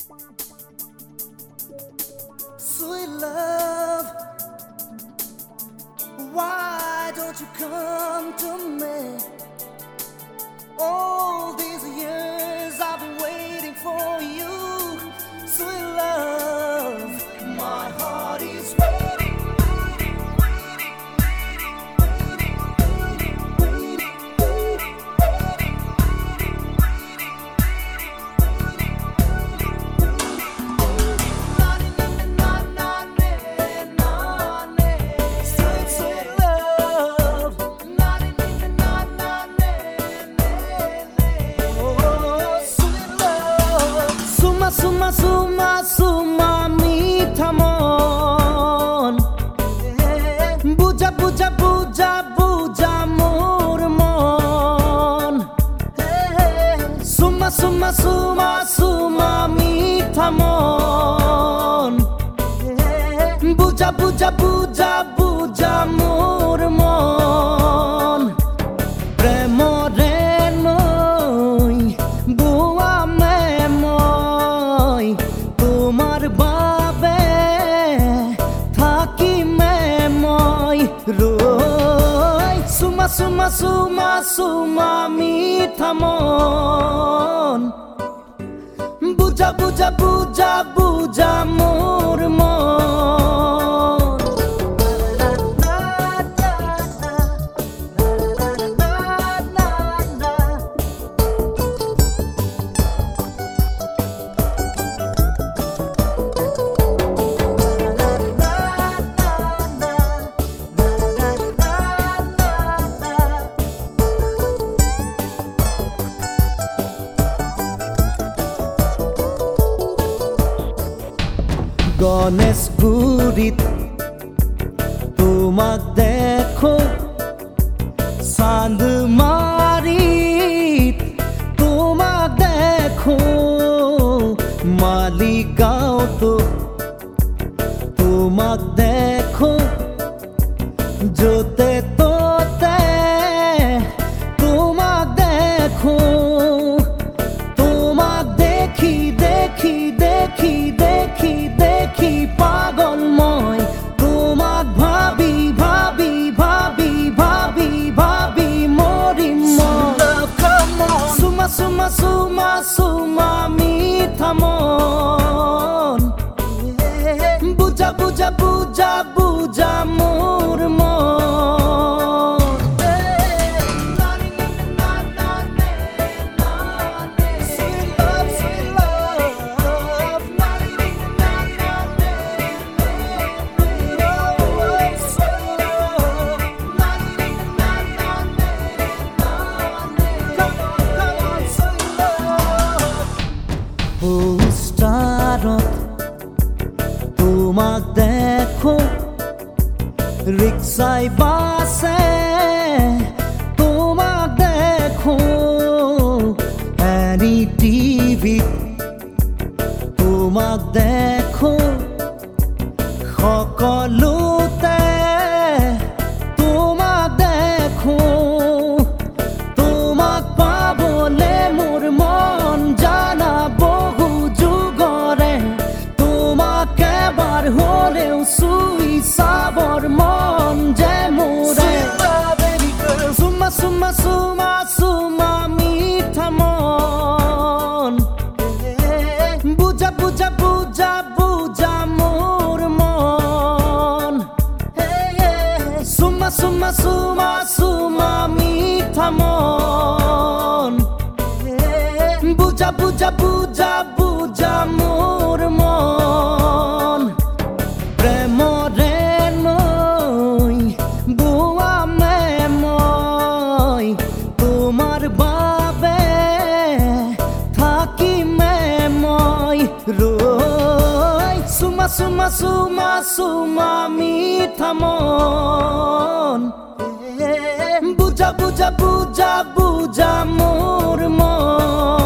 Sweet love, why don't you come to me? All these years I've been waiting for you. Sweet love, my heart is waiting, waiting, waiting, waiting, waiting, waiting, waiting, waiting, waiting, waiting, Sweet, sweet love. Oh, sweet love. Suma, suma, suma, suma, meetha mon. Buja, buja, buja, buja, mor mon. Suma, suma, suma, suma, meetha mon. Buja, buja, buja, buja, mor mon. Premore noi, buआ में moi, তোমার বাবে থাকি मैं moi রই। সুমা, সুমা, সুমা, সুমা, মিঠা মন। বুঝা, বুঝা, বুঝা, বুঝা মোর মন। গণেশগুৰিত তোমাক দেখো, চান্দমাৰীত তোমাক দেখো, মালিগাঁওতো তোমাক দেখো, য'তে ত'তে তোমাক দেখো। তোমাক দেখি দেখি দেখি দেখি দেখি পাগল মই, তোমাক ভাবি ভাবি ভাবি ভাবি ভাবি মরিম মই। সুমা, সুমা, সুমা, সুমা, মিঠা মন। বুঝা, বুঝা, বুঝা, বুঝা মোর মন। Sweet love, sweet love. পোস্টাৰত তোমাক দেখো, ৰিক্সাই বাছে তোমাক দেখো, এনি টিভিত তোমাক দেখো, সকলোতে তোমাক দেখো। তোমাক পাবলে মোৰ মন জানা বহু যুগৰে, তোমাক এবাৰ হ'লেও চুই চাবৰ মন যে মোৰে। চুমা, চুমা, চুমা, চুমা, মিঠা মন। বুজা, বুজা, বুজা, বুজা মোর মন। সুমা, সুমা, সুমা, সুমা, মিঠা মন। বুজা, বুজা, বুজা, বুজা মোর মন। প্রেমরে নই, বুয়া মে মই, তোমার বাবে থাকি মে মই রই। সুমা, সুমা, সুমা, সুমা, মিঠা মন। বুঝা, বুঝা, বুঝা, বুঝা মোর মন।